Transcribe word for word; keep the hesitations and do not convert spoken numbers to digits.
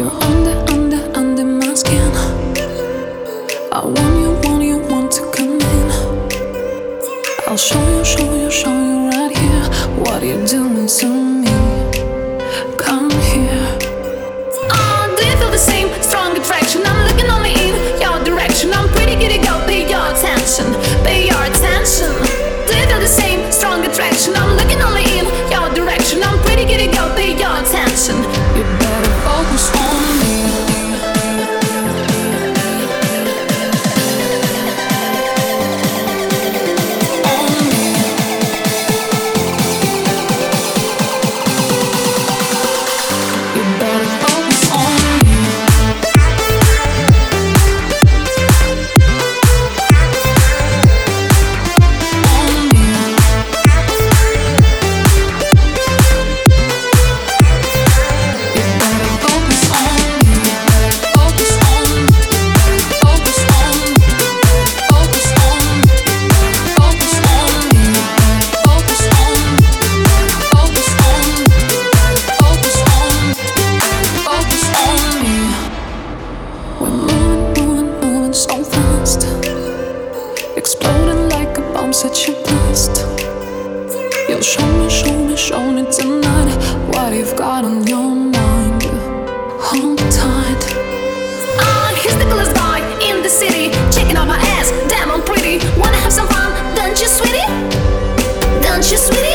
You're under, under, under my skin. I want you, want you, want to come in. I'll show you, show you, show you right here what you're doing to me. Come here. Oh, do you feel the same strong attraction? I'm looking only in your direction. I'm pretty giddy, go, pay your attention, pay your attention. Do you feel the same strong attraction? I'm looking only in your direction. I'm pretty giddy, go, pay your attention. You better focus on me. So fast, exploding like a bomb, such a blast. You'll show me, show me, show me tonight what you've got on your mind. Hold tight. Ah, he's the coolest guy in the city, checking out my ass, damn I'm pretty. Wanna have some fun, don't you, sweetie? Don't you, sweetie?